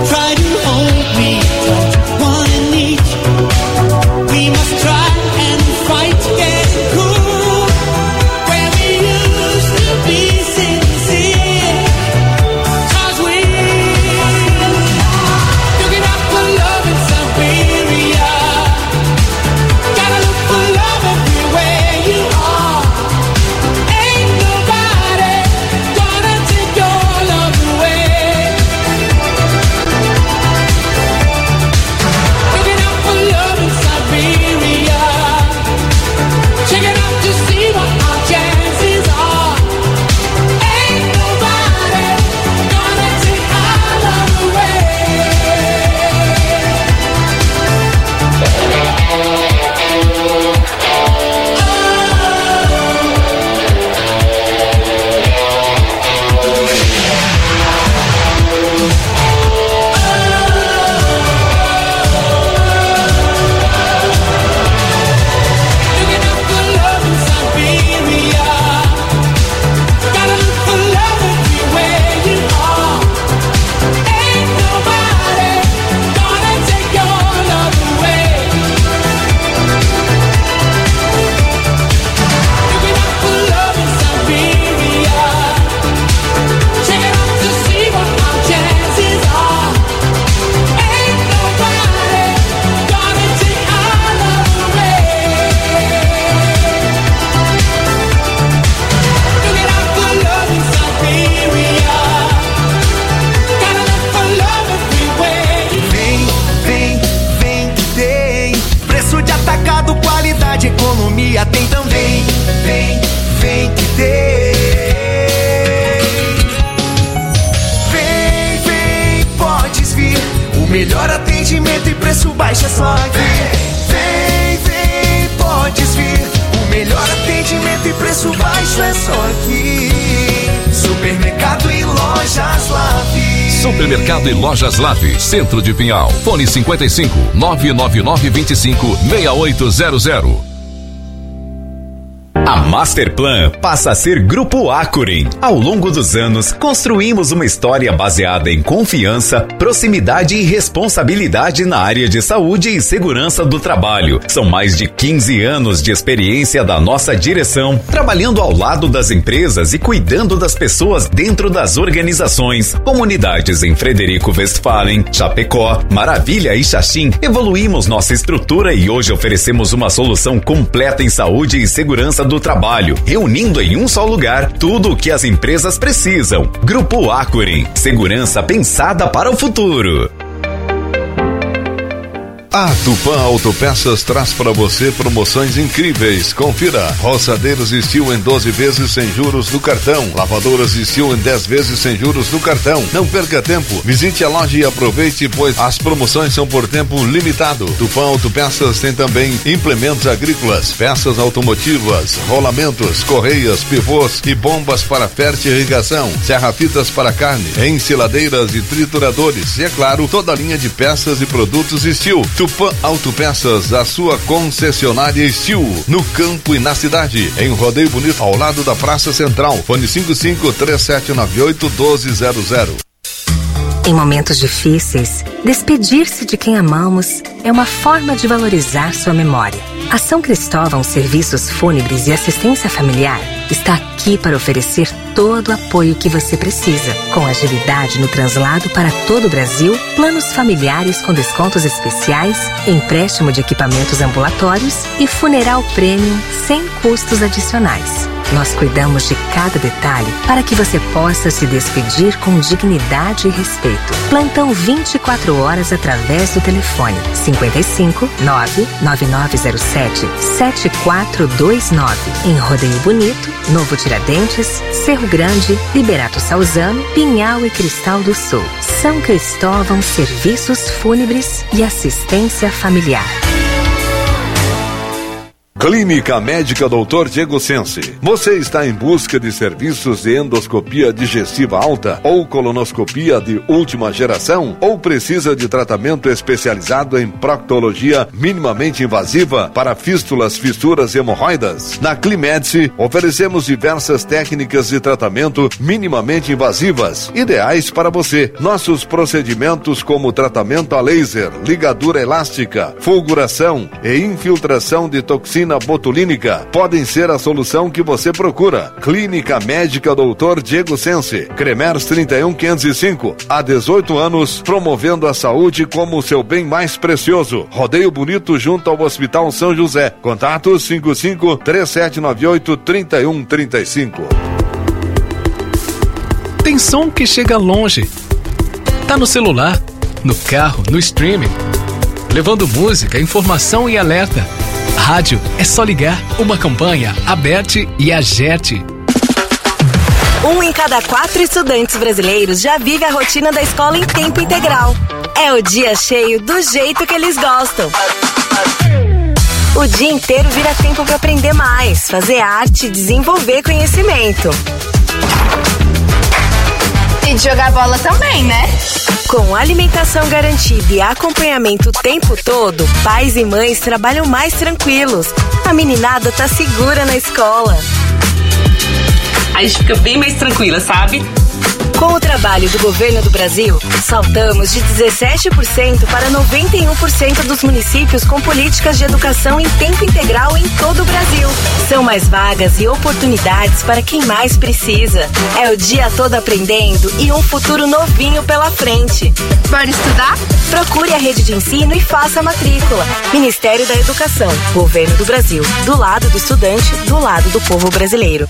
try to hold me tight, one and each. We must try and fight to get cool, where we used to be sincere. 'Cause we're looking out for love in Siberia. Gotta look for love everywhere you are. Ain't nobody gonna take your love away. Looking out for love in Siberia. Checking out to see what our chances are. Ain't nobody gonna take our love away. Looking out for love in Siberia. Gotta look for love everywhere you are. Ain't nobody gonna take your love away. Looking out for love in Siberia. Checking out to see what our chances are. Ain't nobody gonna take our love away. Looking out for love in Siberia. Gotta look for love everywhere. Vem que tem preço de atacado, qualidade, economia tem também. Vem que tem. Vem, podes vir. O melhor atendimento e preço baixo é só aqui. Vem, podes vir. O melhor atendimento e preço baixo é só aqui. Supermercado e lojas Lave. Supermercado e Lojas Lave, Centro de Pinhal. Fone 55 999 25 6800. A Masterplan passa a ser Grupo Acuren. Ao longo dos anos, construímos uma história baseada em confiança, proximidade e responsabilidade na área de saúde e segurança do trabalho. São mais de 15 anos de experiência da nossa direção, trabalhando ao lado das empresas e cuidando das pessoas dentro das organizações. Comunidades em Frederico Westphalen, Chapecó, Maravilha e Xaxim. Evoluímos nossa estrutura e hoje oferecemos uma solução completa em saúde e segurança do trabalho, reunindo em um só lugar tudo o que as empresas precisam. Grupo Acuren, segurança pensada para o futuro. A Tupã Autopeças traz para você promoções incríveis. Confira: roçadeiros Steel em 12 vezes sem juros no cartão, lavadoras Steel em 10 vezes sem juros no cartão. Não perca tempo, visite a loja e aproveite, pois as promoções são por tempo limitado. Tupã Autopeças tem também implementos agrícolas, peças automotivas, rolamentos, correias, pivôs e bombas para fertirrigação, serra-fitas para carne, ensiladeiras e trituradores e, é claro, toda a linha de peças e produtos Steel. Tupã Autopeças, a sua concessionária Steel, no campo e na cidade, em Rodeio Bonito, ao lado da Praça Central. Fone 55-3798-1200. Em momentos difíceis, despedir-se de quem amamos é uma forma de valorizar sua memória. A São Cristóvão Serviços Fúnebres e Assistência Familiar está aqui para oferecer todo o apoio que você precisa, com agilidade no translado para todo o Brasil, planos familiares com descontos especiais, empréstimo de equipamentos ambulatórios e funeral premium sem custos adicionais. Nós cuidamos de cada detalhe para que você possa se despedir com dignidade e respeito. Plantão 24 horas através do telefone 55 99907 7429 em Rodeio Bonito, Novo Tiradentes, Cerro Grande, Liberato Salzano, Pinhal e Cristal do Sul. São Cristóvão Serviços Fúnebres e Assistência Familiar. Clínica Médica Dr. Diego Sense. Você está em busca de serviços de endoscopia digestiva alta ou colonoscopia de última geração? Ou precisa de tratamento especializado em proctologia minimamente invasiva para fístulas, fissuras e hemorroidas? Na Climedice, oferecemos diversas técnicas de tratamento minimamente invasivas, ideais para você. Nossos procedimentos como tratamento a laser, ligadura elástica, fulguração e infiltração de toxina botulínica podem ser a solução que você procura. Clínica Médica Dr. Diego Sense, Cremers 31505, há 18 anos, promovendo a saúde como o seu bem mais precioso. Rodeio Bonito, junto ao Hospital São José. Contatos 55-3798-3135. Tem som que chega longe. Tá no celular, no carro, no streaming, levando música, informação e alerta. Rádio é só ligar. Uma campanha Aberte e Agerte. 1 em cada 4 estudantes brasileiros já vive a rotina da escola em tempo integral. É o dia cheio do jeito que eles gostam. O dia inteiro vira tempo para aprender mais, fazer arte e desenvolver conhecimento. E de jogar bola também, né? Com alimentação garantida e acompanhamento o tempo todo, pais e mães trabalham mais tranquilos. A meninada tá segura na escola. A gente fica bem mais tranquila, sabe? Com o trabalho do governo do Brasil, saltamos de 17% para 91% dos municípios com políticas de educação em tempo integral em todo o Brasil. São mais vagas e oportunidades para quem mais precisa. É o dia todo aprendendo e um futuro novinho pela frente. Bora estudar? Procure a rede de ensino e faça a matrícula. Ministério da Educação, Governo do Brasil. Do lado do estudante, do lado do povo brasileiro.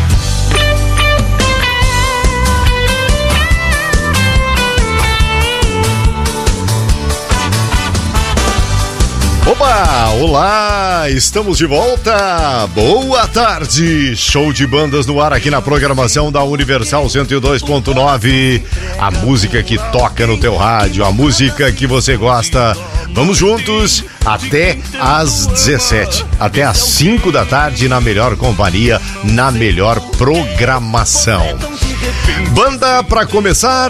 Oba! Olá! Estamos de volta! Boa tarde! Show de bandas no ar aqui na programação da Universal 102.9. A música que toca no teu rádio, a música que você gosta. Vamos juntos até às 17, até às 5 da tarde na melhor companhia, na melhor programação. Banda pra começar,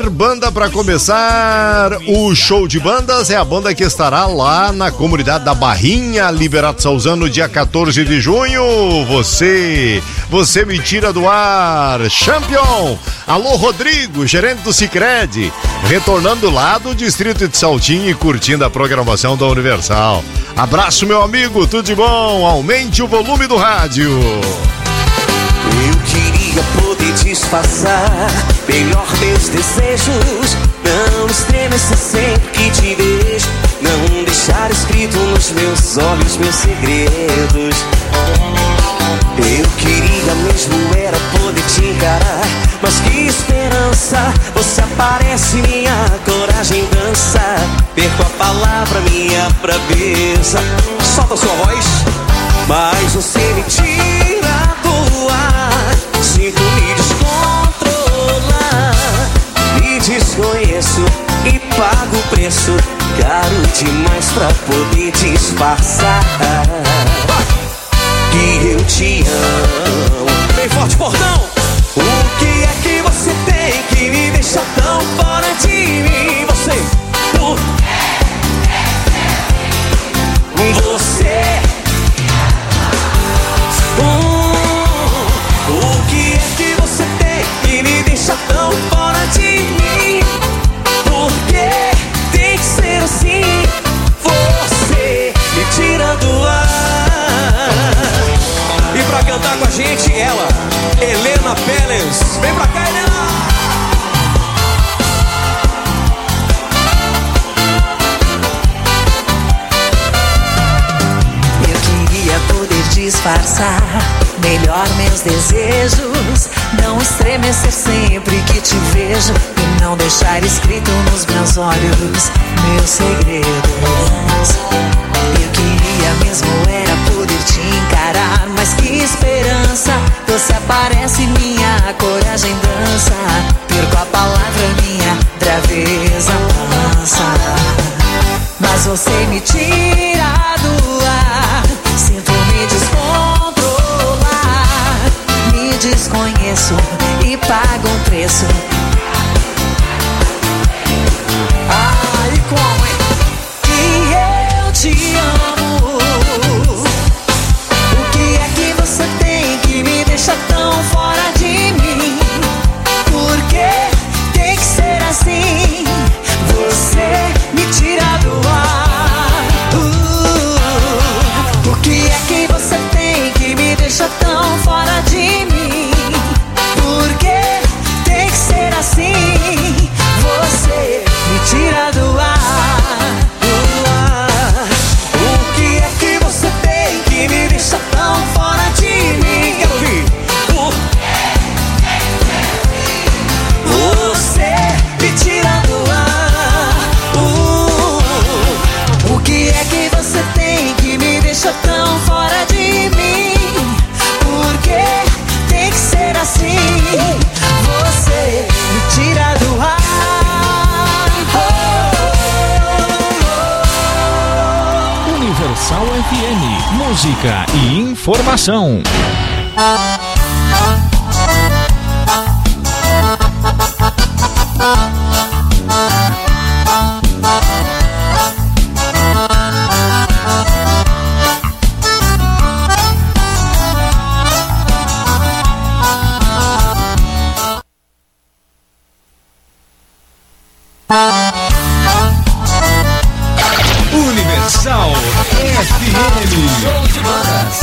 o show de bandas é a banda que estará lá na comunidade da Barrinha, Liberato Salzano, dia 14 de junho. Você me tira do ar, Champion. Alô, Rodrigo, gerente do Sicredi, retornando lá do distrito de Saltinho e curtindo a programação da Universal. Abraço, meu amigo, tudo de bom, aumente o volume do rádio. Eu queria poder disfarçar melhor meus desejos, não estremecer sempre que te vejo, não deixar escrito nos meus olhos meus segredos. Eu queria mesmo era poder te encarar, mas que esperança, você aparece, minha coragem dança, perco a palavra, minha braveza. Solta a sua voz. Mas você me tira do ar, sinto me descontrolar, me desconheço e pago o preço caro demais pra poder disfarçar que eu te amo. Bem forte, portão! O que é que você tem que me deixa tão fora de mim? Você o que é que você tem que me deixa tão fora de mim? Porque tem que ser assim, você me tira do ar. E pra cantar com a gente, ela, Helena Pérez. Vem pra cá, Helena! Poder disfarçar melhor meus desejos, não estremecer sempre que te vejo e não deixar escrito nos meus olhos meus segredos. Eu queria mesmo era poder te encarar, mas que esperança, você aparece, minha coragem dança, perco a palavra, minha braveza mansa. Mas você me tira do ar, sinto me descontrolar, Universal FM, música e informação. Universal FM. Show de bandas.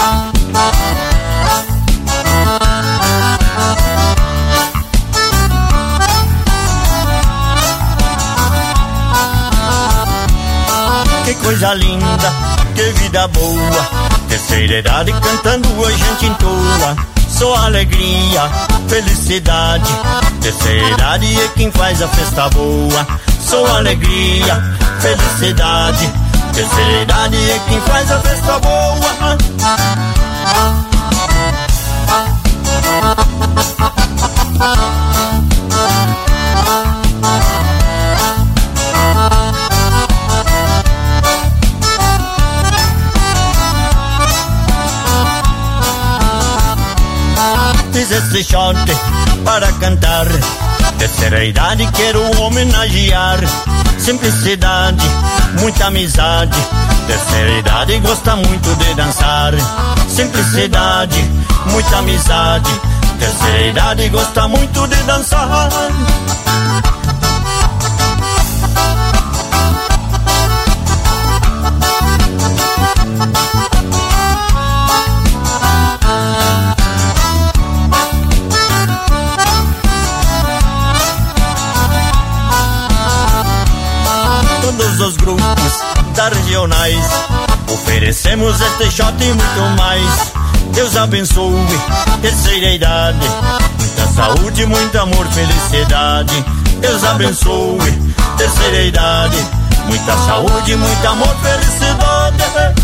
Que coisa linda, que vida boa, terceira idade cantando a gente entoa. Só alegria, felicidade, terceira idade é quem faz a festa boa. Só alegria, felicidade, terceira idade é quem faz a festa boa. Fiz esse shot para cantar, terceira idade quero homenagear. Simplicidade, muita amizade, terceira idade gosta muito de dançar. Simplicidade, muita amizade, terceira idade gosta muito de dançar. Todos os grupos da regionais oferecemos este shot e muito mais. Deus abençoe, terceira idade, muita saúde, muito amor, felicidade. Deus abençoe, terceira idade, muita saúde, muito amor, felicidade.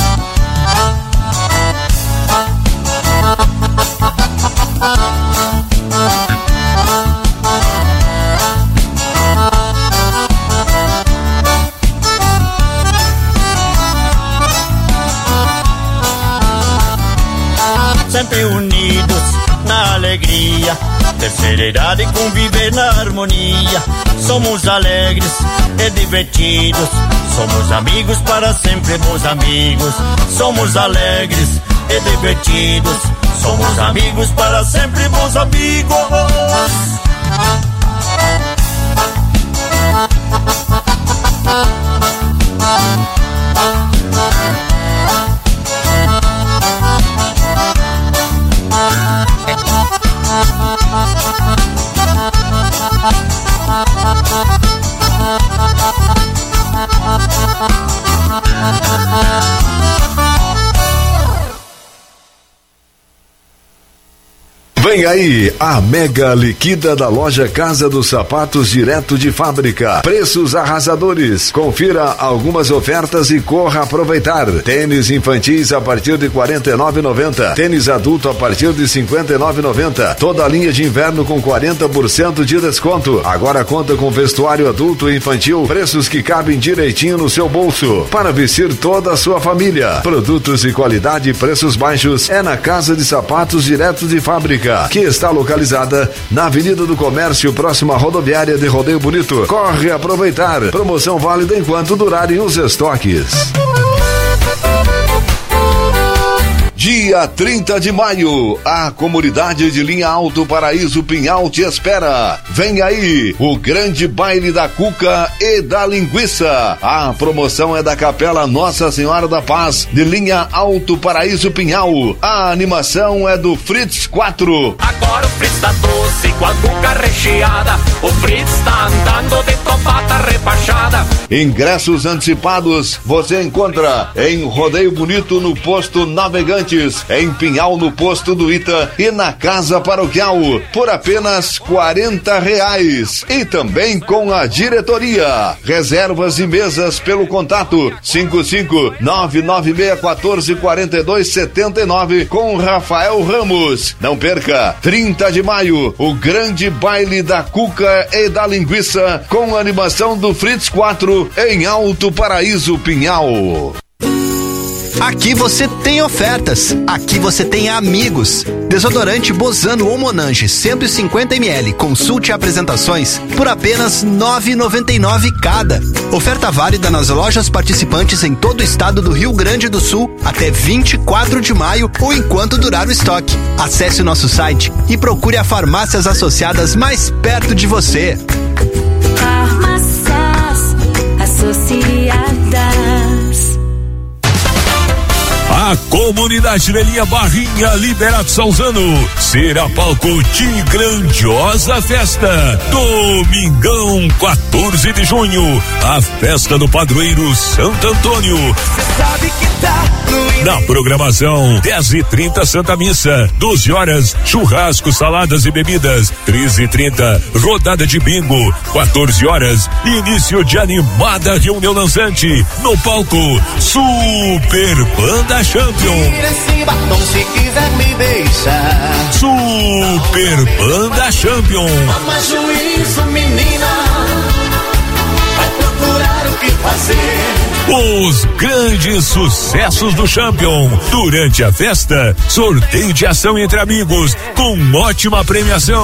Sempre unidos na alegria, terceira idade conviver na harmonia. Somos alegres e divertidos, somos amigos para sempre, bons amigos. Somos alegres e divertidos, somos amigos para sempre, bons amigos. Vem aí a mega liquida da loja Casa dos Sapatos direto de fábrica. Preços arrasadores. Confira algumas ofertas e corra aproveitar. Tênis infantis a partir de R$ 49,90. Tênis adulto a partir de R$ 59,90. Toda a linha de inverno com 40% de desconto. Agora conta com vestuário adulto e infantil. Preços que cabem direitinho no seu bolso. Para vestir toda a sua família. Produtos de qualidade e preços baixos é na Casa de Sapatos direto de fábrica, que está localizada na Avenida do Comércio, próxima à rodoviária de Rodeio Bonito. Corre aproveitar. Promoção válida enquanto durarem os estoques. Dia 30 de maio, a comunidade de Linha Alto Paraíso Pinhal te espera. Vem aí o grande baile da cuca e da linguiça. A promoção é da Capela Nossa Senhora da Paz de Linha Alto Paraíso Pinhal. A animação é do Fritz 4. Agora o Fritz tá doce com a cuca recheada. O Fritz tá andando de topata rebaixada. Ingressos antecipados você encontra em Rodeio Bonito no posto Navegantes, em Pinhal no posto do Ita e na Casa Paroquial por apenas R$40 e também com a diretoria. Reservas e mesas pelo contato 55996144279 com Rafael Ramos. Não perca, 30 de maio, o grande baile da cuca e da linguiça com a animação do Fritz 4 em Alto Paraíso Pinhal. Aqui você tem ofertas. Aqui você tem amigos. Desodorante Bozano ou Monange 150ml. Consulte apresentações por apenas R$ 9,99 cada. Oferta válida nas lojas participantes em todo o estado do Rio Grande do Sul até 24 de maio ou enquanto durar o estoque. Acesse o nosso site e procure a farmácias associadas mais perto de você. Farmácias associadas. A comunidade Lelinha Barrinha Liberato Salzano será palco de grandiosa festa. Domingão, 14 de junho, a festa do padroeiro Santo Antônio. Sabe que tá na programação, 10h30 Santa Missa, 12 horas churrasco, saladas e bebidas, 13h30 rodada de bingo, 14 horas início de animada reunião dançante no palco Super Banda Champion. Tira esse batom se quiser me deixar. Super Banda Champion. Toma juízo, menina, vai procurar o que fazer. Os grandes sucessos do Champion. Durante a festa, sorteio de ação entre amigos com ótima premiação.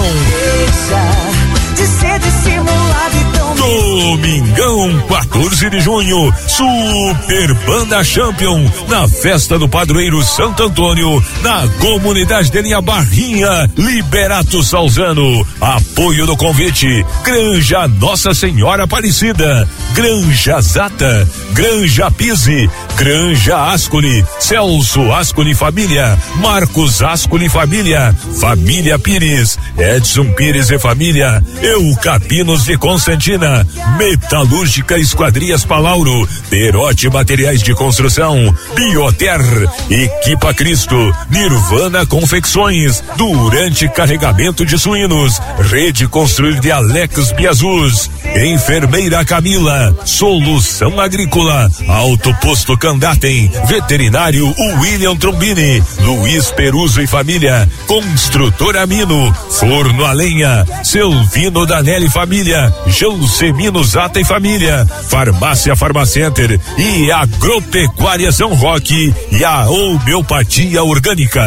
De ser dissimulado e tão Domingão, 14 de junho, Super Banda Champion, na festa do padroeiro Santo Antônio, na comunidade de Linha Barrinha, Liberato Salzano. Apoio do convite, Granja Nossa Senhora Aparecida, Granja Zata, Granja Pise, Granja Ascoli, Celso Ascoli Família, Marcos Ascoli Família, Família Pires, Edson Pires e Família, Eucapinos de Constantina, Metalúrgica Esquadrias Palauro, Perote Materiais de Construção, Bioter, Equipa Cristo, Nirvana Confecções, Durante Carregamento de Suínos, Rede Construir de Alex Biazus, Enfermeira Camila, Solução Agrícola, Alto Posto Candatem, Veterinário William Trombini, Luiz Peruso e Família, Construtora Mino, Forno a Lenha, Selvino Danelli Família, Jansemino Zata e Família, Farmácia Farmacenter e Agropecuária São Roque e a Homeopatia Orgânica.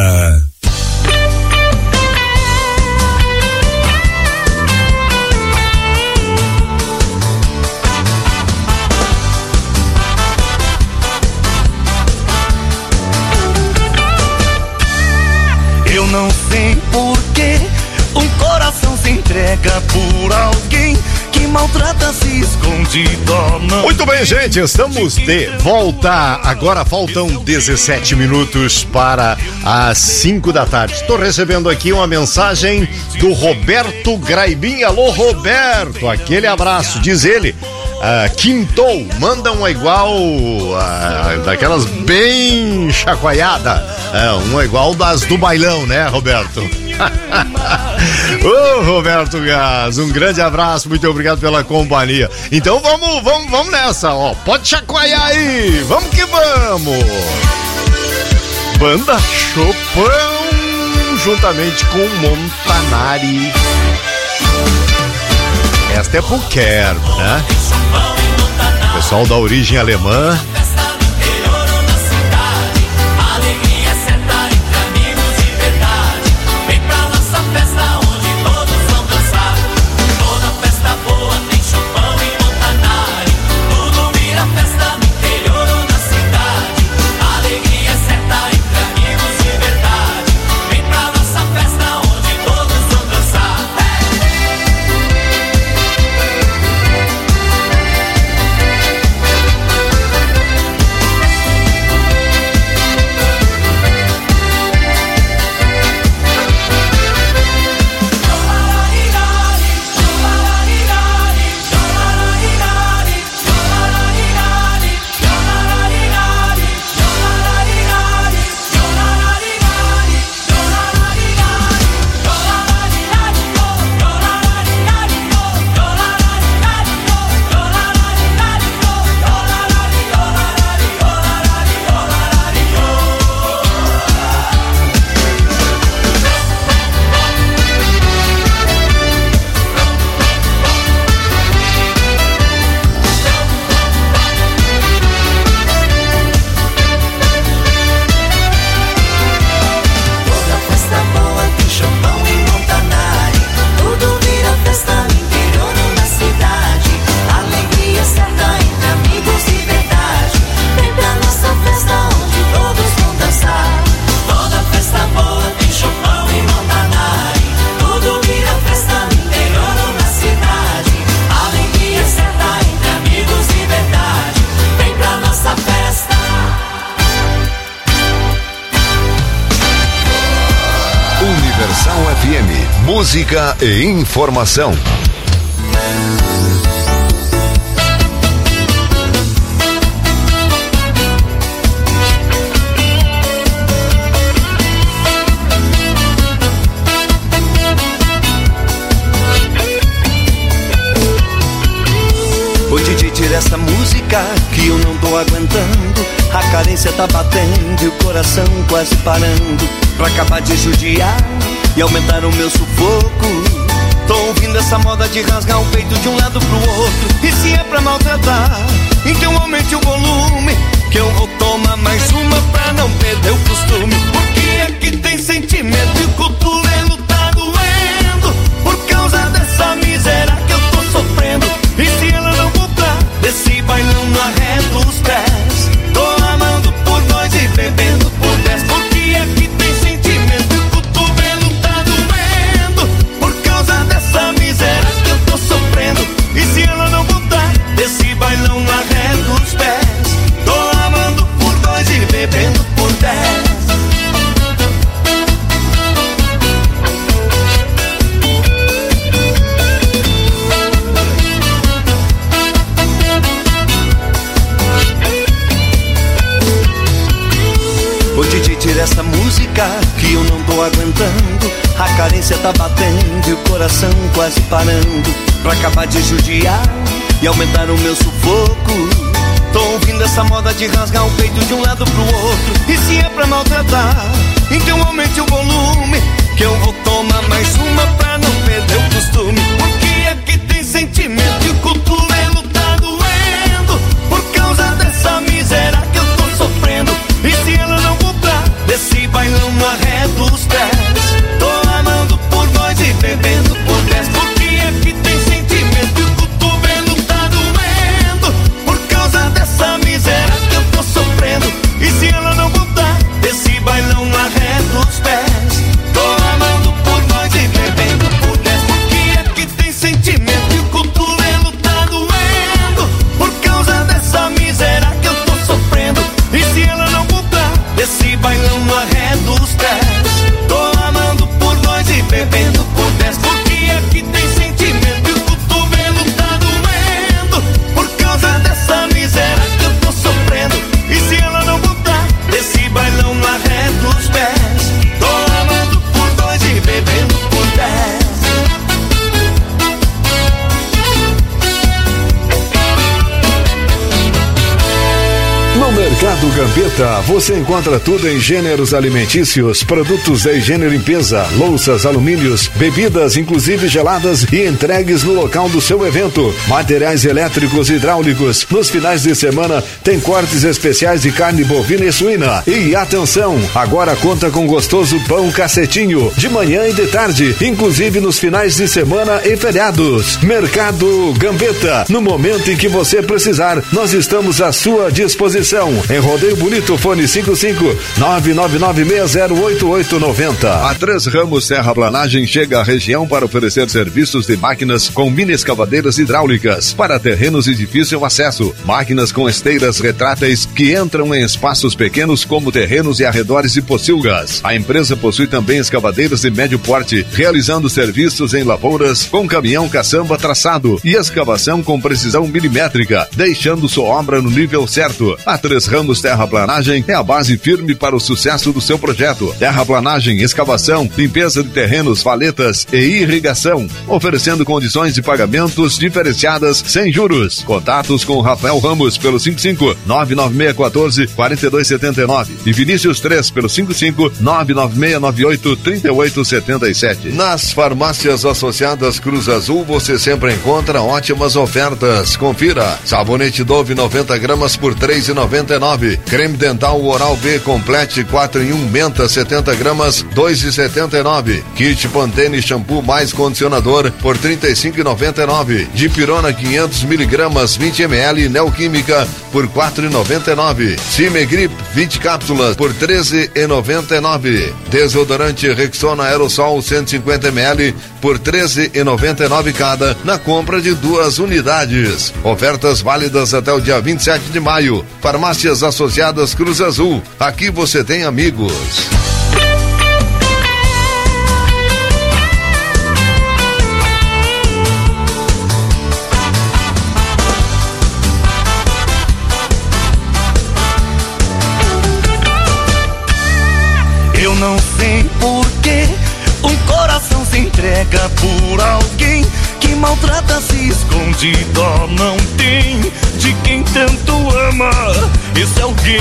Eu não sei por que um coração se entrega por alguém que maltrata, se esconde, dona. Muito bem, gente, estamos de volta. Agora faltam 17 minutos para as 5 da tarde. Estou recebendo aqui uma mensagem do Roberto Graibin. Alô, Roberto, aquele abraço. Diz ele, quintou, manda uma igual, daquelas bem chacoalhada, uma igual das do bailão, né, Roberto? Ô, Roberto Gás, um grande abraço, muito obrigado pela companhia. Então vamos nessa, ó, pode chacoalhar aí, vamos que vamos. Banda Chopin, juntamente com Montanari. Esta é pro Kerb, né? Pessoal da origem alemã. música e informação. Ô Didi, tira essa música que eu não tô aguentando. A carência tá batendo e o coração quase parando. Pra acabar de judiar e aumentar o meu sufoco. Tô ouvindo essa moda de rasgar o peito de um lado pro outro. E se é pra maltratar, então aumente o volume, que eu vou tomar mais uma pra não perder o costume. Porque aqui tem sentimento e o cotovelo tá doendo por causa dessa miséria que eu tô sofrendo. E se ela não voltar desse bailão, não arredo os pés. Tô amando por nós e bebendo por 10. Porque aqui tem sentimento e o cotovelo tá doendo por causa dessa miséria que eu tô sofrendo. E se ela não voltar desse bailão, não arredo os pés. Tô amando por nós e bebendo por 10. Ô Didi, tira essa música que eu não tô aguentando. A carência tá batendo e o coração quase parando. Pra acabar de judiar e aumentar o meu sufoco. Tô ouvindo essa moda de rasgar o peito de um lado pro outro. E se é pra maltratar, então aumente o volume, que eu vou tomar mais uma pra não perder o costume. Porque aqui tem sentimento e o cotovelo tá doendo por causa dessa miséria que eu tô sofrendo. E se ela não voltar desse bailão, não arredo os pés. Tô amando por nós e bebendo por 10. Porque aqui tem sentimento e o cotovelo tá doendo por causa dessa miséria que eu tô sofrendo. E se ela não voltar desse bailão, não arredo os pés. Tô amando por nós e bebendo por 10. Porque aqui tem sentimento e o cotovelo tá doendo por causa dessa miséria que eu tô sofrendo. E se ela não voltar desse bailão, não arredo os pés. Tô amando por nós e bebendo por 10. Porque aqui tem sentimento e o cotovelo tá doendo por causa dessa miséria que eu tô sofrendo. E se ela não voltar desse bailão, não arredo os pés. Tô amando por nós e bebendo por 10. No Mercado Gambetta, você encontra tudo em gêneros alimentícios, produtos de higiene e limpeza, louças, alumínios, bebidas, inclusive geladas e entregues no local do seu evento. Materiais elétricos e hidráulicos. Nos finais de semana, tem cortes especiais de carne bovina e suína. E atenção, agora conta com gostoso pão cacetinho, de manhã e de tarde, inclusive nos finais de semana e feriados. Mercado Gambetta, no momento em que você precisar, nós estamos à sua disposição. Em Rodeio Bonito, fone 55-999608890. A Três Ramos Terraplanagem chega à região para oferecer serviços de máquinas com mini escavadeiras hidráulicas para terrenos de difícil acesso, máquinas com esteiras retráteis que entram em espaços pequenos como terrenos e arredores de pocilgas. A empresa possui também escavadeiras de médio porte, realizando serviços em lavouras com caminhão caçamba traçado e escavação com precisão milimétrica, deixando sua obra no nível certo. A Três Ramos Terraplanagem é a base firme para o sucesso do seu projeto. Terraplanagem, escavação, limpeza de terrenos, valetas e irrigação, oferecendo condições de pagamentos diferenciadas sem juros. Contatos com Rafael Ramos pelo 55-99614-4279 e Vinícius 3 pelo 55-99698-3877. Nas farmácias associadas Cruz Azul você sempre encontra ótimas ofertas. Confira: sabonete Dove 90 gramas por R$3,99. Creme dental Oral B Complete 4 em 1 menta 70 gramas R$2,79. Kit Pantene shampoo mais condicionador por R$35,99. Dipirona 500 miligramas 20 ml Neoquímica por R$4,99. Cimegrip 20 cápsulas por R$13,99. Desodorante Rexona Aerosol 150 ml por R$13,99 cada na compra de 2 unidades. Ofertas válidas até o dia 27 de maio. Farmácias Associadas Cruz Azul. Aqui você tem amigos. entrega por alguém que maltrata, se esconde, dó não tem de quem tanto ama esse alguém.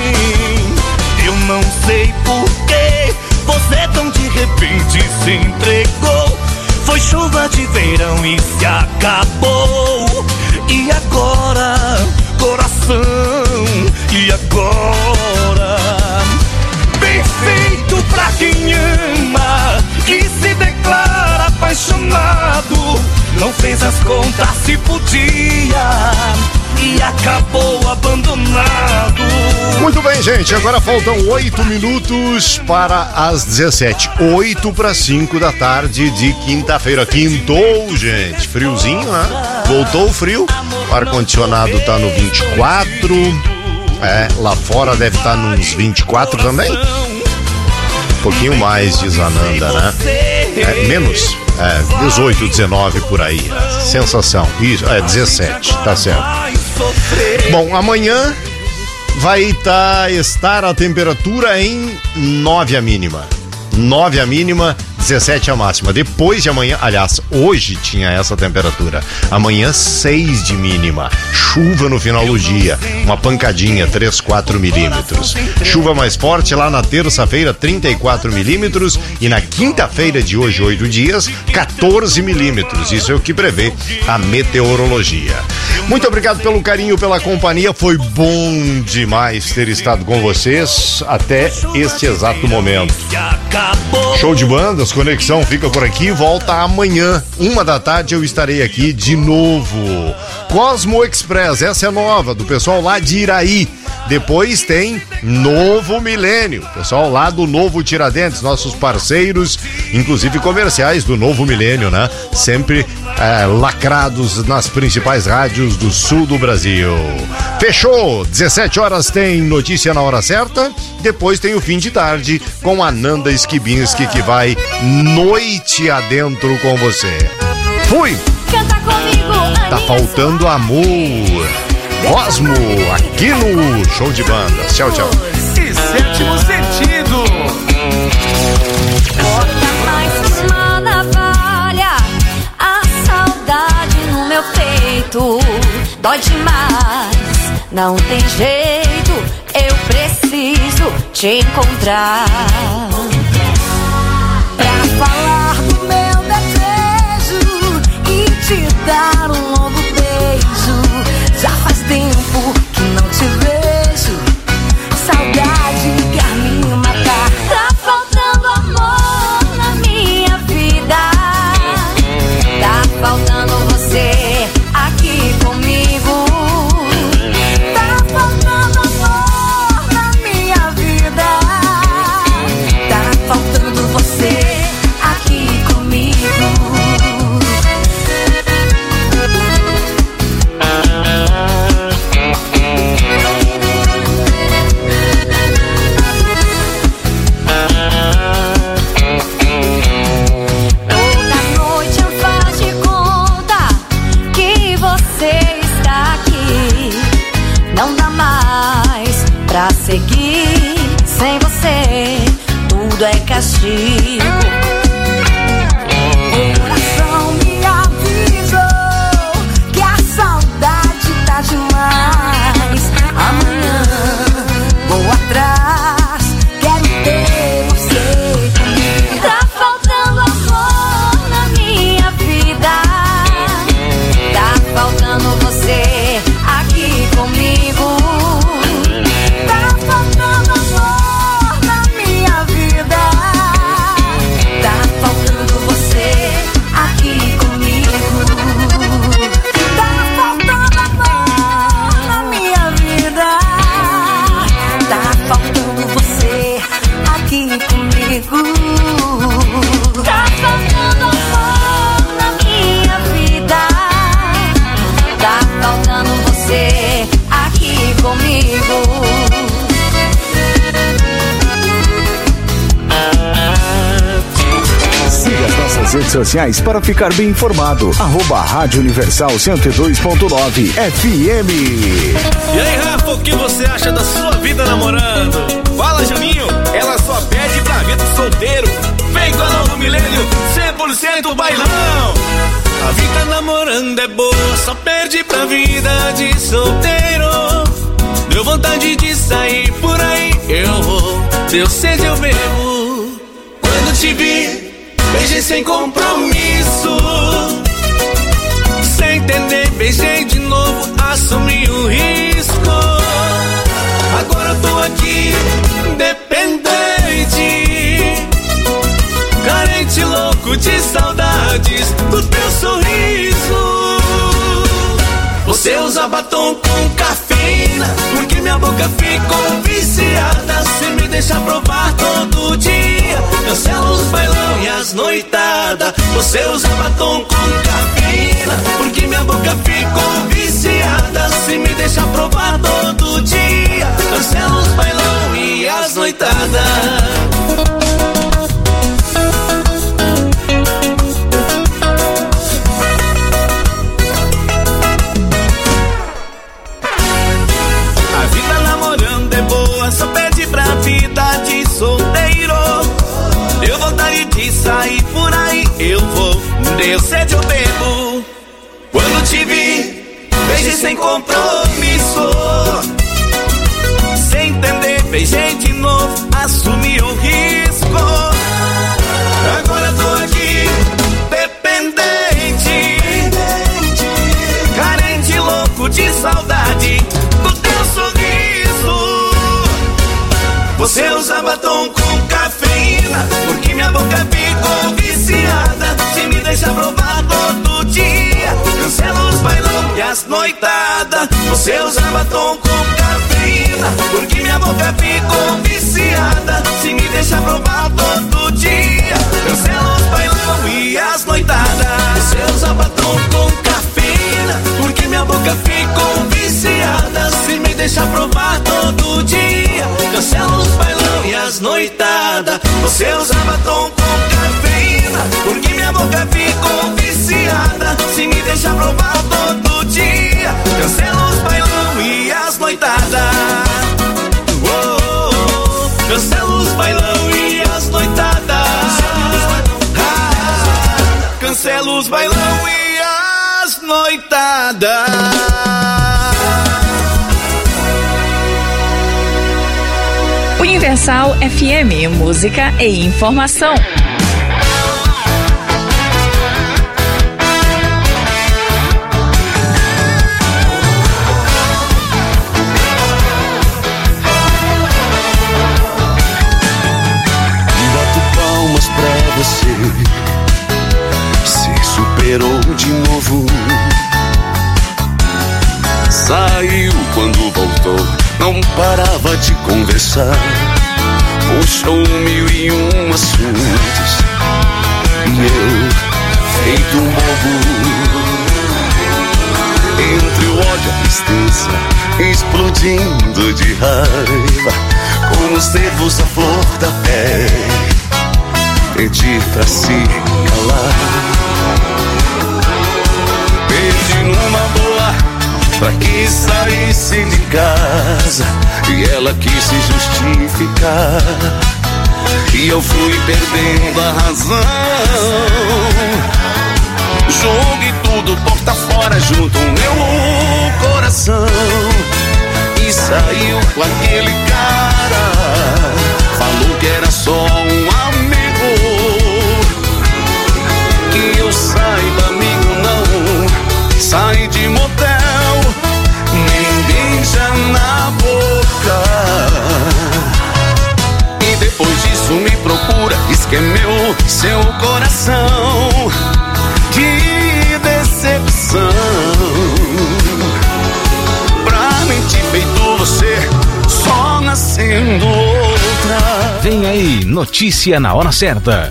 Eu não sei porquê você tão de repente se entregou. Foi chuva de verão e se acabou. E agora, coração, e agora? Bem feito pra quem ama e se declara apaixonado. Não fez as contas se podia e acabou abandonado. Muito bem, gente, agora faltam 8 minutos para as 17. 8 para 5 da tarde de quinta-feira. Quintou, gente. Friozinho, né? Voltou o frio. O ar-condicionado tá no 24. Lá fora deve estar nos 24 também. Um pouquinho mais, diz a Nanda, né? Menos. 18, 19 por aí. Sensação. Isso, 17, tá certo. Bom, amanhã vai estar a temperatura em 9 a mínima. 9 a mínima, 17 a máxima. Depois de amanhã, aliás, hoje tinha essa temperatura. Amanhã 6 de mínima. Chuva no final do dia. Uma pancadinha, 3, 4 milímetros. Chuva mais forte lá na terça-feira, 34 milímetros. E na quinta-feira de hoje, 8 dias, 14 milímetros. Isso é o que prevê a meteorologia. Muito obrigado pelo carinho, pela companhia. Foi bom demais ter estado com vocês até este exato momento. Show de bandas, Conexão fica por aqui, volta amanhã, 1 da tarde eu estarei aqui de novo. Cosmo Express, essa é nova, do pessoal lá de Iraí. Depois tem Novo Milênio, pessoal lá do Novo Tiradentes, nossos parceiros, inclusive comerciais do Novo Milênio, né? Sempre lacrados nas principais rádios do sul do Brasil. Fechou, 17 horas tem Notícia na Hora Certa, depois tem o Fim de Tarde com a Nanda Skibinski, que vai noite adentro com você. Fui! Tá faltando amor. Cosmo, aqui no Show de Banda. Tchau, tchau. E Sétimo Sentido. Bota mais uma navalha, a saudade no meu peito dói demais, não tem jeito, eu preciso te encontrar pra falar do meu desejo e te dar um novo beijo. Já faz tempo que não te vejo, saudade quer me matar. Tá faltando amor na minha vida, tá faltando você aqui comigo. Tá faltando amor na minha vida, tá faltando você aqui comigo. Pra seguir sem você, tudo é castigo. O coração me avisou que a saudade tá demais. Amanhã vou atrás, quero ter você comigo. Tá faltando amor na minha vida, tá faltando você aqui comigo. Redes sociais para ficar bem informado. @Rádio Universal 102.9 FM. E aí, Rafa, o que você acha da sua vida namorando? Fala, Juninho, ela só pede pra vida solteiro, vem com a novo milênio, 100% bailão. A vida namorando é boa, só perde pra vida de solteiro. Deu vontade de sair por aí, eu vou. Deu sede, eu bebo. Quando te vi, beijei sem compromisso. Sem entender, beijei de novo, assumi o risco. Agora eu tô aqui, dependente, carente, louco de saudades do teu sorriso. Você usa batom com cafeína, porque minha boca ficou viciada. Se me deixa provar todo dia, cancela os bailão e as noitadas. Você usa batom com cafeína, porque minha boca ficou viciada. Se me deixa provar todo dia, cancela os bailão e as noitadas. Só pede pra vida de solteiro. Deu vontade de sair por aí, eu vou. Deu sede, eu bebo. Quando te vi, beijei sem compromisso. Sem entender, beijei de novo, assumi o risco. Agora tô aqui, dependente, carente, louco de saudade do teu sorriso. Você usa batom com cafeína, porque minha boca ficou viciada. Se me deixa provar todo dia, cancela os bailão e as noitadas. Você usa batom com cafeína, porque minha boca ficou viciada. Se me deixa provar todo dia, cancela os bailão e as noitadas. Você usa batom com cafeína, porque minha boca ficou viciada. Se me deixa provar todo dia, cancela os bailão e as noitadas. Você usa batom com cafeína, porque minha boca ficou viciada. Se me deixa provar todo dia, cancela os bailão e as noitadas. Cancela os bailão e as noitadas. Cancela os bailão e as noitadas. Universal FM, música e informação. Bato palmas pra você, se superou de novo. Saiu quando voltou, não parava de conversar. Puxou 1001 assuntos, meu, feito um bobo. Entre o ódio e a tristeza, explodindo de raiva, como os nervos à flor da pele, pedi pra se calar. Pedi numa boa pra que saísse de casa, e ela quis se justificar, e eu fui perdendo a razão. Joguei tudo porta fora, junto o meu coração, e saiu com aquele cara. Falou que era só um amigo, que eu saiba, amigo, não sai de motel, nem beija na boca. E depois disso me procura, diz que é meu, seu coração. Que decepção, pra mentir feito você, só nascendo outra. Vem aí, notícia na hora certa.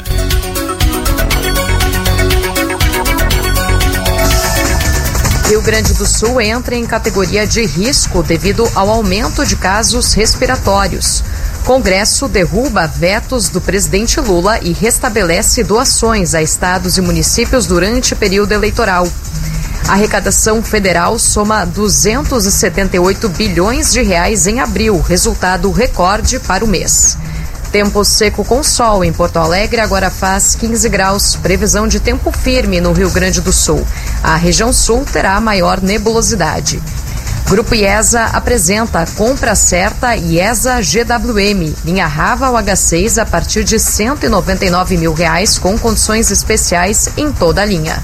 Rio Grande do Sul entra em categoria de risco devido ao aumento de casos respiratórios. Congresso derruba vetos do presidente Lula e restabelece doações a estados e municípios durante o período eleitoral. A arrecadação federal soma 278 bilhões de reais em abril, resultado recorde para o mês. Tempo seco com sol em Porto Alegre, agora faz 15 graus. Previsão de tempo firme no Rio Grande do Sul. A região sul terá maior nebulosidade. Grupo IESA apresenta a compra certa IESA GWM, linha Raval H6 a partir de R$ 199 mil com condições especiais em toda a linha.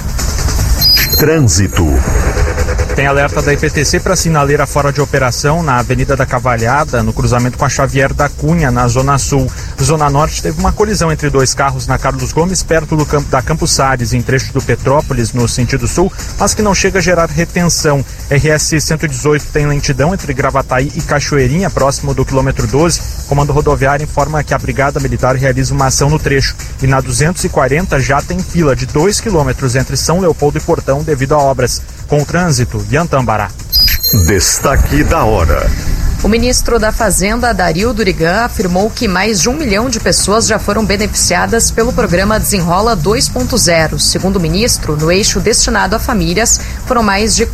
Trânsito. Tem alerta da IPTC para sinaleira fora de operação na Avenida da Cavalhada, no cruzamento com a Xavier da Cunha, na Zona Sul. Zona Norte teve uma colisão entre dois carros na Carlos Gomes, perto da Campos Salles, em trecho do Petrópolis, no sentido sul, mas que não chega a gerar retenção. RS 118 tem lentidão entre Gravataí e Cachoeirinha, próximo do quilômetro 12. Comando Rodoviário informa que a Brigada Militar realiza uma ação no trecho. E na 240 já tem fila de 2 quilômetros entre São Leopoldo e Portão devido a obras. Com o trânsito, Yantambará. Destaque da hora. O ministro da Fazenda, Dario Durigan, afirmou que mais de 1 milhão de pessoas já foram beneficiadas pelo programa Desenrola 2.0. Segundo o ministro, no eixo destinado a famílias, foram mais de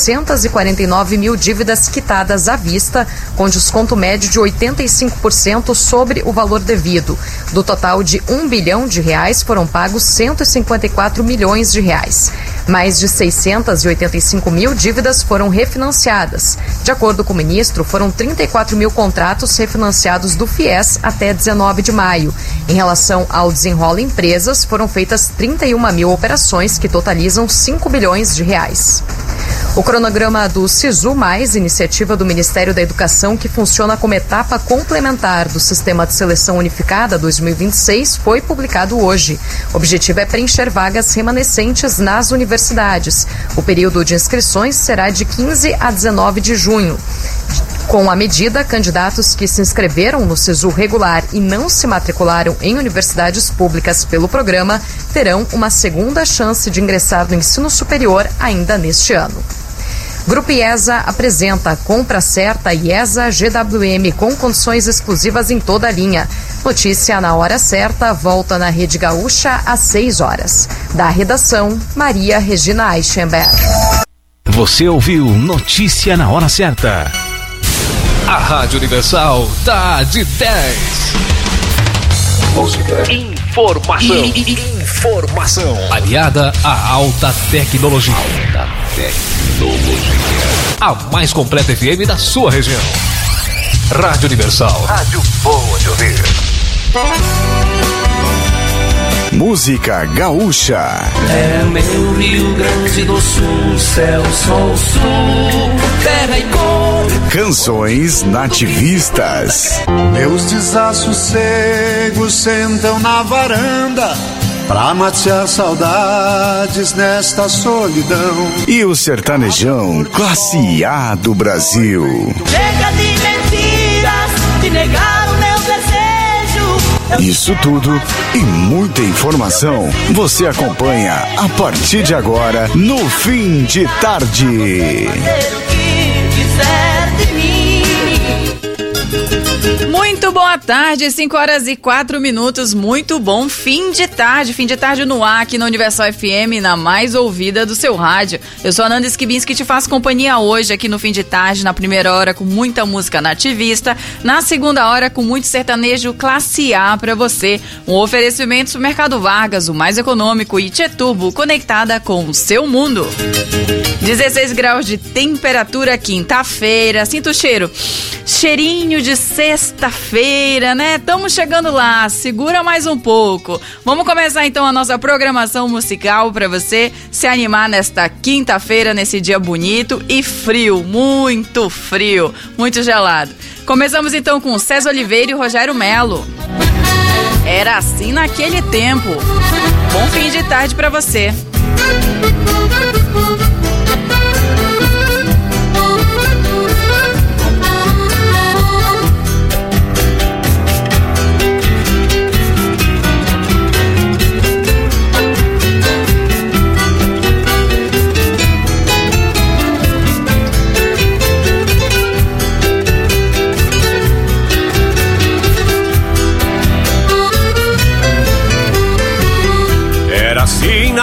449 mil dívidas quitadas à vista, com desconto médio de 85% sobre o valor devido. Do total de R$1 bilhão, foram pagos 154 milhões de reais. Mais de 685 mil dívidas foram refinanciadas. De acordo com o ministro, foram 34 mil contratos refinanciados do FIES até 19 de maio. Em relação ao Desenrola Empresas, foram feitas 31 mil operações que totalizam 5 bilhões de reais. O cronograma do SISU+, iniciativa do Ministério da Educação que funciona como etapa complementar do Sistema de Seleção Unificada 2026, foi publicado hoje. O objetivo é preencher vagas remanescentes nas universidades. O período de inscrições será de 15 a 19 de junho. Com a medida, candidatos que se inscreveram no SISU regular e não se matricularam em universidades públicas pelo programa terão uma segunda chance de ingressar no ensino superior ainda neste ano. Grupo IESA apresenta a compra certa IESA GWM com condições exclusivas em toda a linha. Notícia na hora certa, volta na Rede Gaúcha às 6 horas. Da redação, Maria Regina Eichenberg. Você ouviu Notícia na hora certa. A Rádio Universal tá de 10. Música. Informação. Informação. Aliada à alta tecnologia. Alta tecnologia. A mais completa FM da sua região. Rádio Universal. Rádio boa de ouvir. Música gaúcha. É meu Rio Grande do Sul, céu, sol, sul, terra e cor. Canções nativistas. Meus desassossegos sentam na varanda pra matear saudades nesta solidão. E o sertanejão classe A do Brasil. Chega de mentiras, de negar o meu desejo. Isso tudo e muita informação você acompanha a partir de agora no Fim de Tarde. Muito boa tarde, 5h04, muito bom fim de tarde no ar aqui na Universal FM, na mais ouvida do seu rádio. Eu sou a Nanda Skibinski que te faço companhia hoje aqui no fim de tarde, na primeira hora com muita música nativista, na segunda hora com muito sertanejo classe A pra você. Um oferecimento Supermercado Vargas, o mais econômico, e Tchê Turbo, conectada com o seu mundo. 16 graus de temperatura, quinta-feira, sinto o cheiro. Cheirinho de sexta-feira, né? Estamos chegando lá, segura mais um pouco. Vamos começar então a nossa programação musical para você se animar nesta quinta-feira, nesse dia bonito e frio, muito gelado. Começamos então com César Oliveira e Rogério Melo. Era assim naquele tempo. Bom fim de tarde para você.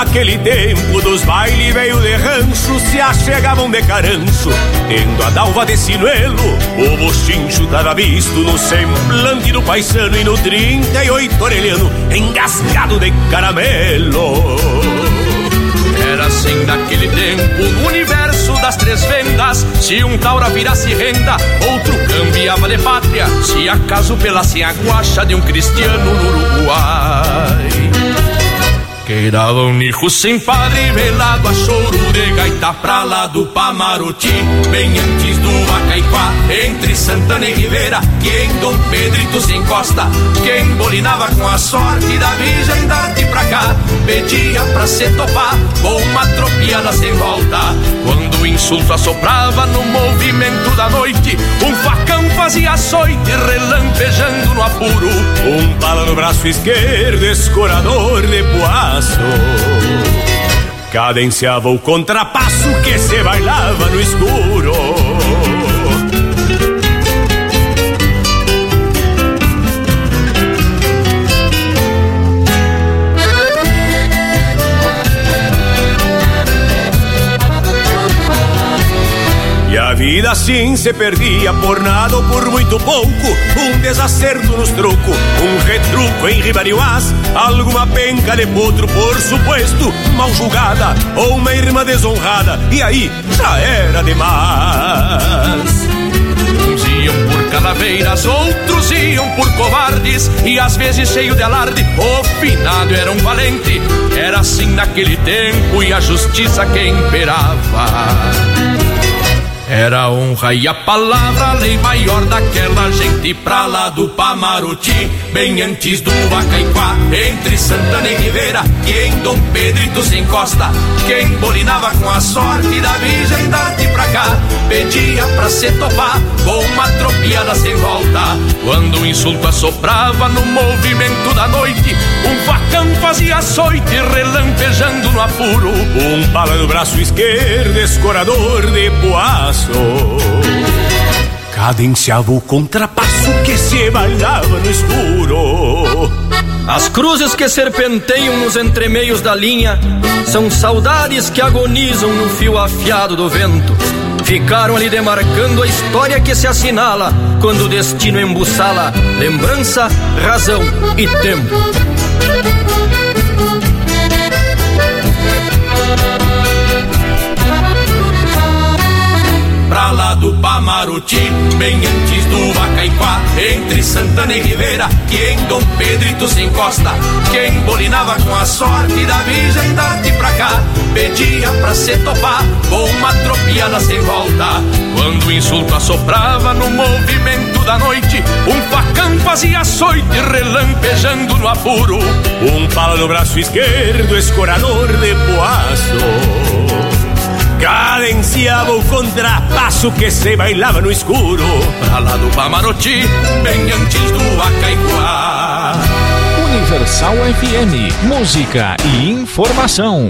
naquele tempo dos baile veio de rancho, se achegavam de carancho, tendo a dalva de sinuelo. O bochincho tava visto no semblante do paisano e no 38 orelhano, engasgado de caramelo. Era assim naquele tempo, no universo das três vendas. Se um taura virasse renda, outro cambiava de pátria, se acaso pelassem a guacha de um cristiano no Uruguai. Queirava um nicho sem padre, velado a choro de gaita pra lá do Pamaruti, bem antes do Vacaiquá, entre Santana e Rivera, que em Dom Pedrito se encosta, quem bolinava com a sorte da virgem darte pra cá, pedia pra se topar com uma tropiada sem volta. Quando o insulto assoprava no movimento da noite, um facão fazia açoite relampejando no apuro, um pala no braço esquerdo, escorador de poá. Cadenciava o contrapasso que se bailava no escuro. E a vida assim se perdia por nada ou por muito pouco, um desacerto nos trocos, um retruco em Ribariuás, alguma penca de potro por suposto, mal julgada, ou uma irmã desonrada, e aí já era demais. Uns iam por calaveiras, outros iam por covardes, e às vezes cheio de alarde, o finado era um valente. Era assim naquele tempo e a justiça que imperava. Era a honra e a palavra, a lei maior daquela gente pra lá do Pamaruti, bem antes do Vacaiquá, entre Santana e Rivera, que em Dom Pedrito se encosta, quem bolinava com a sorte da virgem darte pra cá, pedia pra se topar com uma tropiada sem volta. Quando o insulto assoprava no movimento da noite, um facão fazia açoite relampejando no apuro, um pala no braço esquerdo, escorador de poaço. Cadenciava o contrapasso que se bailava no escuro. As cruzes que serpenteiam nos entremeios da linha são saudades que agonizam no fio afiado do vento. Ficaram ali demarcando a história que se assinala quando o destino embuçala lembrança, razão e tempo. Pra lá do Pamaruti, bem antes do Vacaiquá, entre Santana e Rivera, que em Dom Pedrito se encosta, quem bolinava com a sorte da virgem darte pra cá, pedia pra se topar com uma tropiada sem volta. Quando o insulto assoprava no movimento da noite, um facão fazia açoite relampejando no apuro, um pala no braço esquerdo, escorador de poaço. Cadenciava o contrapasso que se bailava no escuro. Pra lá do Pamaruti, bem antes do Vacaiquá. Universal FM, música e informação.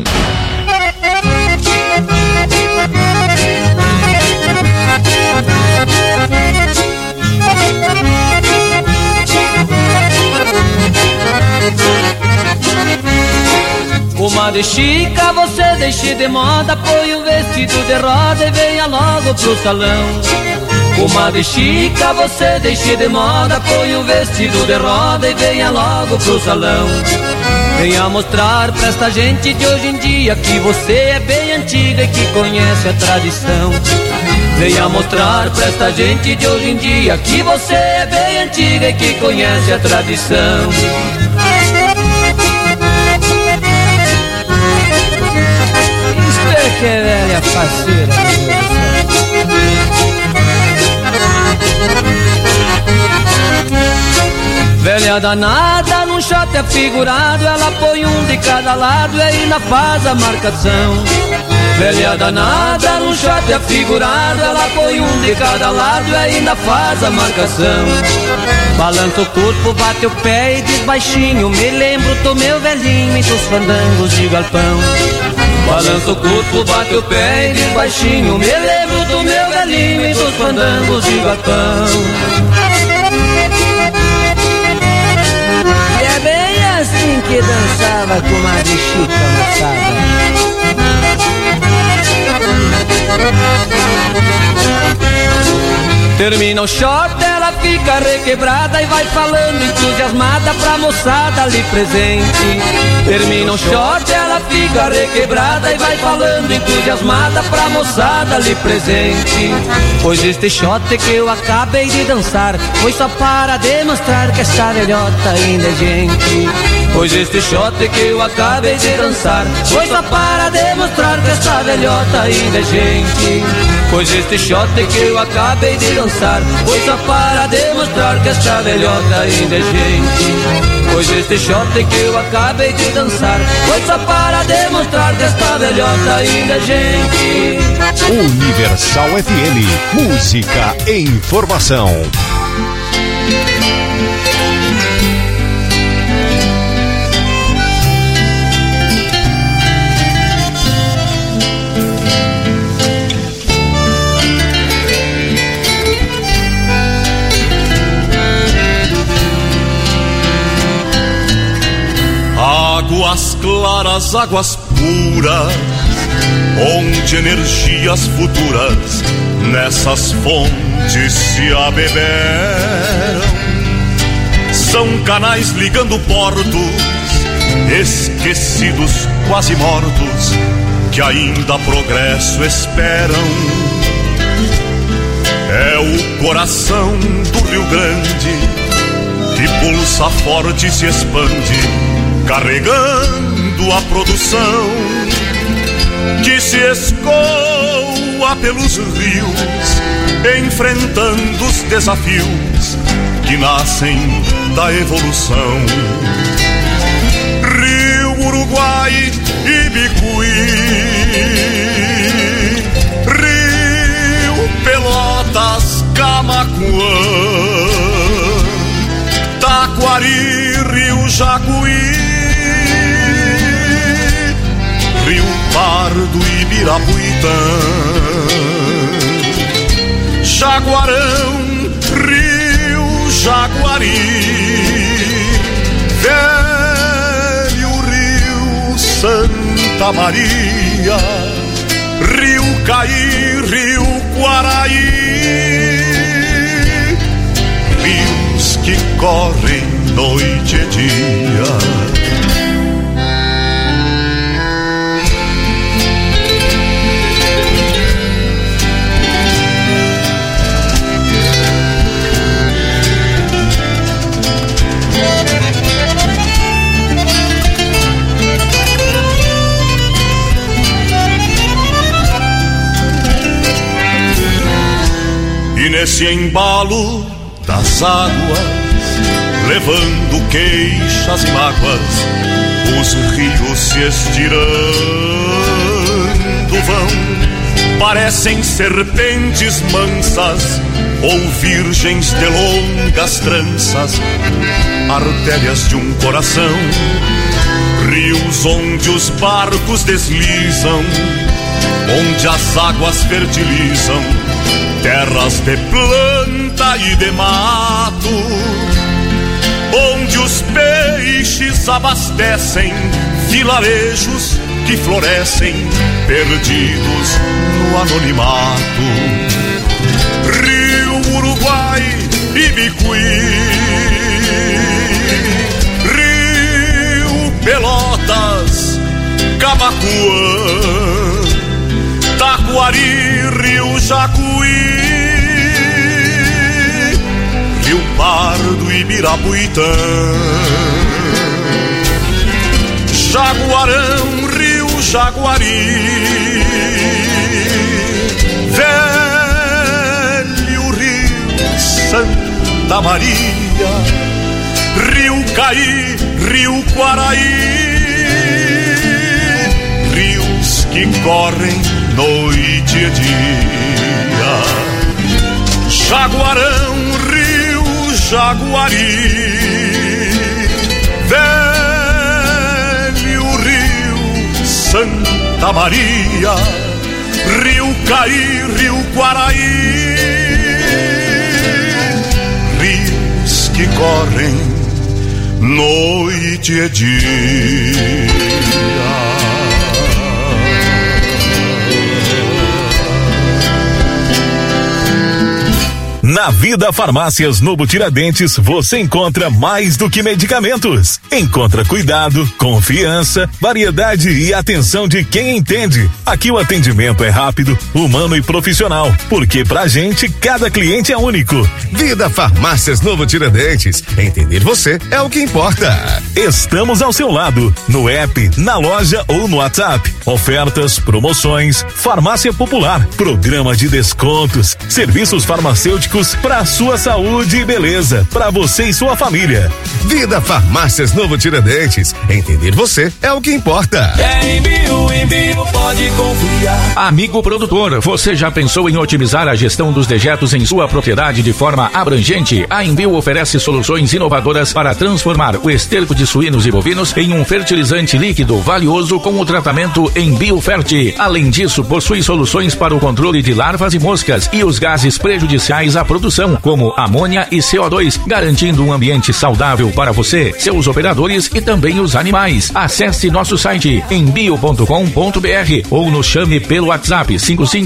Comadre Chica, você deixe de moda, põe o vestido de roda e venha logo pro salão. Comadre Chica, você deixe de moda, põe o vestido de roda e venha logo pro salão. Venha mostrar pra esta gente de hoje em dia que você é bem antiga e que conhece a tradição. Venha mostrar pra esta gente de hoje em dia que você é bem antiga e que conhece a tradição. Que velha faceira, velha danada, num shot afigurado, ela põe um de cada lado e ainda faz a marcação. Velha danada, num shot afigurado, ela põe um de cada lado e ainda faz a marcação. Balança o corpo, bate o pé e diz baixinho, me lembro do meu velhinho e dos fandangos de galpão. Balança o corpo, bate o pé e diz baixinho, me lembro do meu velhinho e dos fandangos de galpão. E é bem assim que que dançava com uma bichita amassada. Termina o short, ela fica requebrada e vai falando entusiasmada pra moçada ali presente. Termina o short, ela fica requebrada e vai falando entusiasmada pra moçada ali presente. Pois este shot que eu acabei de dançar foi só para demonstrar que essa velhota ainda é gente. Pois este shot que eu acabei de dançar foi só para demonstrar que essa velhota ainda é gente. Pois este shot que eu acabei de dançar foi só para demonstrar que essa velhota ainda é gente. Pois este shot que eu acabei de dançar foi só para demonstrar que essa velhota ainda é gente. Universal FM, música e informação. Águas claras, águas puras, onde energias futuras nessas fontes se abeberam. São canais ligando portos, esquecidos, quase mortos, que ainda progresso esperam. É o coração do Rio Grande que pulsa forte e se expande, carregando a produção que se escoa pelos rios, enfrentando os desafios que nascem da evolução. Rio Uruguai e Bicuí, Rio Pelotas, Camaquã, Taquari, Rio Jacuí, Rio Pardo e Ibirapuitã, Jaguarão, Rio Jaguari, Velho Rio Santa Maria, Rio Caí, Rio Quaraí, rios que correm noite e dia. E nesse embalo das águas, levando queixas e mágoas, os rios se estirando vão. Parecem serpentes mansas ou virgens de longas tranças, artérias de um coração, rios onde os barcos deslizam, onde as águas fertilizam terras de planta e de mato, onde os peixes abastecem vilarejos que florescem perdidos no anonimato. Rio Uruguai e Bicuí, Rio Pelotas, Camaquã, Taquari, Rio Jacuí, Rio Pardo e Ibirapuitã, Jaguarão, Rio Jaguari, Velho Rio Santa Maria, Rio Caí, Rio Quaraí, rios que correm noite e dia. Jaguarão, Rio Jaguari, Velho Rio Santa Maria, Rio Caí, Rio Quaraí, rios que correm noite e dia. Na Vida Farmácias Novo Tiradentes, você encontra mais do que medicamentos. Encontra cuidado, confiança, variedade e atenção de quem entende. Aqui o atendimento é rápido, humano e profissional, porque pra gente, cada cliente é único. Vida Farmácias Novo Tiradentes. Entender você é o que importa. Estamos ao seu lado, no app, na loja ou no WhatsApp. Ofertas, promoções, farmácia popular, programa de descontos, serviços farmacêuticos para sua saúde e beleza, para você e sua família. Vida Farmácias Novo Tiradentes. Entender você é o que importa. Envio, pode confiar. Amigo produtor, você já pensou em otimizar a gestão dos dejetos em sua propriedade de forma abrangente? A Envio oferece soluções inovadoras para transformar o esterco de suínos e bovinos em um fertilizante líquido valioso com o tratamento EnvioFert. Além disso, possui soluções para o controle de larvas e moscas e os gases prejudiciais à produção, como amônia e CO2, garantindo um ambiente saudável para você, seus operadores e também os animais. Acesse nosso site envio.com.br ou nos chame pelo WhatsApp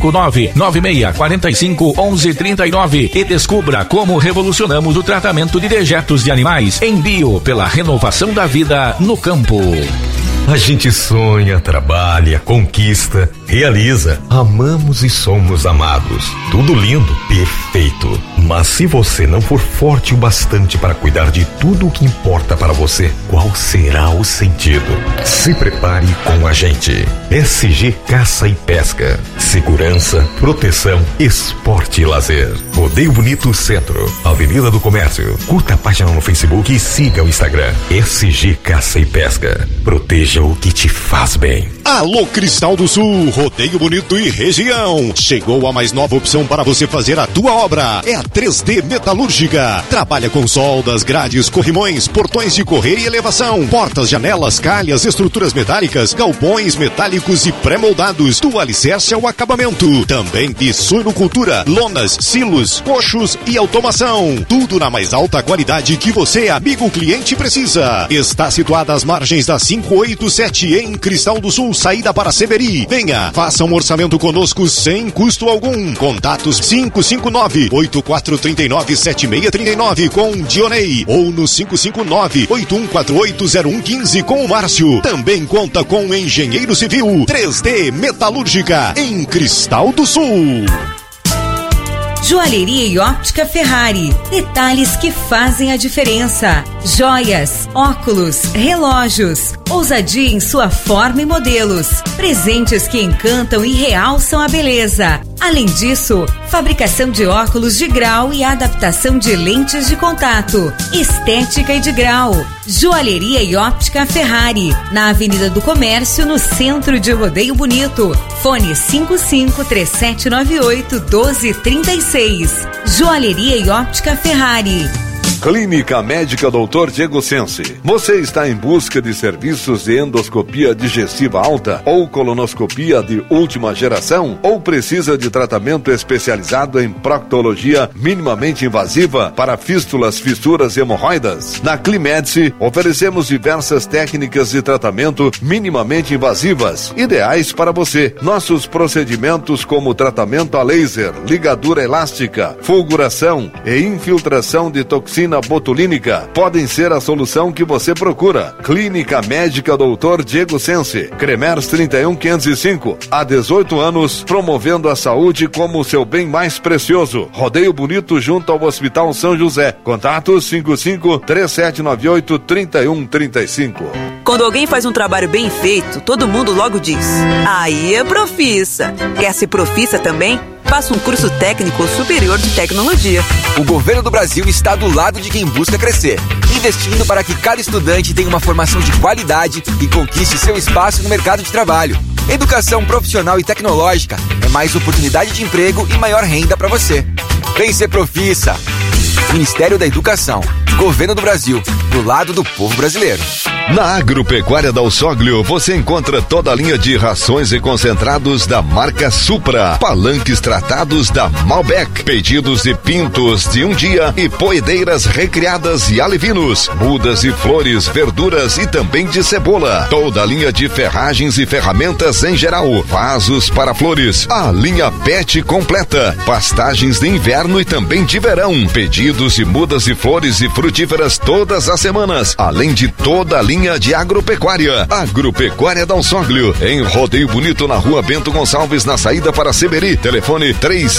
559-9645-1139 e descubra como revolucionamos o tratamento de dejetos de animais. Envio, pela renovação da vida no campo. A gente sonha, trabalha, conquista, realiza. Amamos e somos amados. Tudo lindo, perfeito. Mas se você não for forte o bastante para cuidar de tudo o que importa para você, qual será o sentido? Se prepare com a gente. SG Caça e Pesca. Segurança, proteção, esporte e lazer. Rodeio Bonito Centro, Avenida do Comércio. Curta a página no Facebook e siga o Instagram. SG Caça e Pesca. Proteja o que te faz bem. Alô Cristal do Sul, Rodeio Bonito e região. Chegou a mais nova opção para você fazer a tua obra. É a 3D Metalúrgica. Trabalha com soldas, grades, corrimões, portões de correr e elevação, portas, janelas, calhas, estruturas metálicas, galpões metálicos e pré-moldados, do alicerce ao acabamento. Também de suinocultura, lonas, silos, coxos e automação. Tudo na mais alta qualidade que você, amigo cliente, precisa. Está situada às margens da 587 em Cristal do Sul, saída para Severi. Venha, faça um orçamento conosco sem custo algum. Contatos 559-8439-7639 com Dionei ou no 559-8148-0115 com o Márcio. Também conta com engenheiro civil. 3D Metalúrgica em Cristal do Sul. Joalheria e óptica Ferrari. Detalhes que fazem a diferença. Joias, óculos, relógios. Ousadia em sua forma e modelos. Presentes que encantam e realçam a beleza. Além disso, fabricação de óculos de grau e adaptação de lentes de contato. Estética e de grau. Joalheria e óptica Ferrari. Na Avenida do Comércio, no centro de Rodeio Bonito. Fone 55-3798-1236. Joalheria e óptica Ferrari. Clínica Médica Dr. Diego Sense. Você está em busca de serviços de endoscopia digestiva alta ou colonoscopia de última geração? Ou precisa de tratamento especializado em proctologia minimamente invasiva para fístulas, fissuras e hemorroidas? Na Climedice, oferecemos diversas técnicas de tratamento minimamente invasivas, ideais para você. Nossos procedimentos como tratamento a laser, ligadura elástica, fulguração e infiltração de toxina botulínica podem ser a solução que você procura. Clínica Médica Dr. Diego Sense, Cremers 31505, há 18 anos, promovendo a saúde como o seu bem mais precioso. Rodeio Bonito junto ao Hospital São José. Contatos 55-3798-3135. Quando alguém faz um trabalho bem feito, todo mundo logo diz: aí é Profissa. Quer ser Profissa também? Faça um curso técnico superior de tecnologia. O governo do Brasil está do lado de quem busca crescer, investindo para que cada estudante tenha uma formação de qualidade e conquiste seu espaço no mercado de trabalho. Educação profissional e tecnológica é mais oportunidade de emprego e maior renda para você. Vem ser Profissa. Ministério da Educação. Governo do Brasil, do lado do povo brasileiro. Na Agropecuária Dal Sóglio, você encontra toda a linha de rações e concentrados da marca Supra, palanques tratados da Malbec, pedidos de pintos de um dia e poedeiras recriadas e alevinos, mudas e flores, verduras e também de cebola. Toda a linha de ferragens e ferramentas em geral, vasos para flores, a linha PET completa, pastagens de inverno e também de verão, pedidos de mudas de flores e frutíferas todas as semanas, além de toda a linha de agropecuária. Agropecuária Dal Sóglio, em Rodeio Bonito, na Rua Bento Gonçalves, na saída para Seberi. Telefone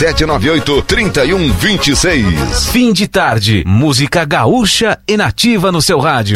3798-3126. Fim de tarde, música gaúcha e nativa no seu rádio.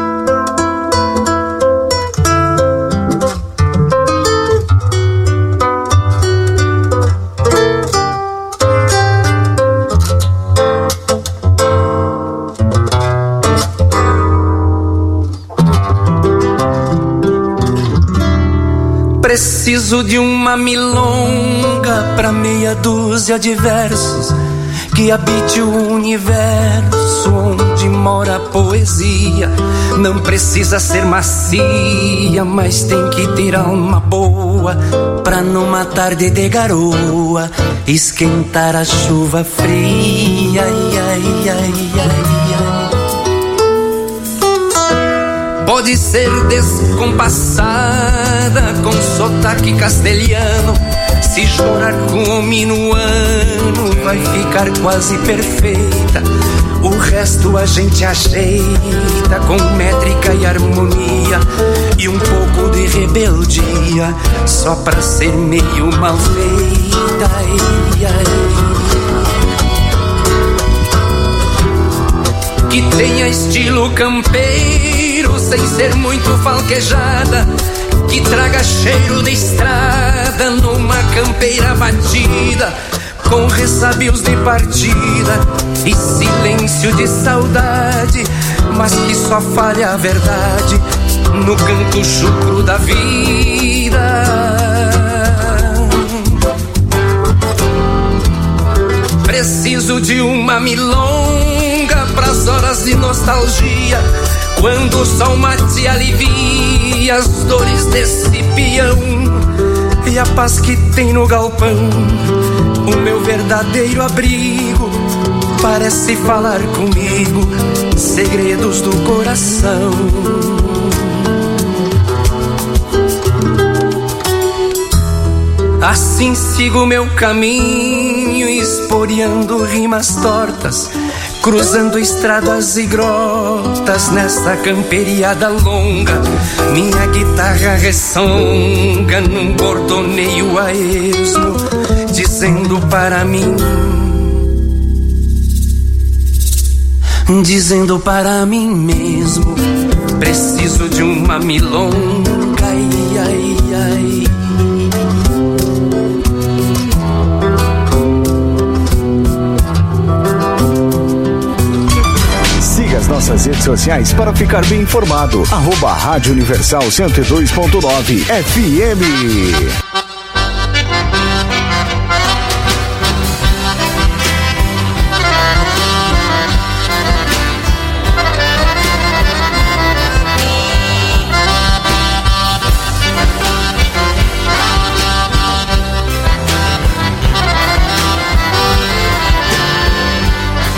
Preciso de uma milonga pra meia dúzia de versos que habite o universo onde mora a poesia. Não precisa ser macia, mas tem que ter alma boa pra numa tarde de garoa esquentar a chuva fria. Ai, ai, ai, ai, ai. Pode ser descompassada com sotaque castelhano. Se chorar com o minuano vai ficar quase perfeita. O resto a gente ajeita com métrica e harmonia e um pouco de rebeldia só pra ser meio mal feita. Ai, ai. Que tenha estilo campeiro sem ser muito falquejada, que traga cheiro de estrada numa campeira batida, com ressabios de partida e silêncio de saudade, mas que só fale a verdade no canto chucro da vida. Preciso de uma milonga pras horas de nostalgia, quando o sol mate alivia as dores desse peão e a paz que tem no galpão. O meu verdadeiro abrigo parece falar comigo segredos do coração. Assim sigo meu caminho, esporeando rimas tortas, cruzando estradas e grotas nesta camperiada longa. Minha guitarra ressonga num bordoneio a esmo, dizendo para mim mesmo: preciso de uma milonga. Ai, ai, ai. As nossas redes sociais para ficar bem informado. @Rádio Universal 102.9 FM.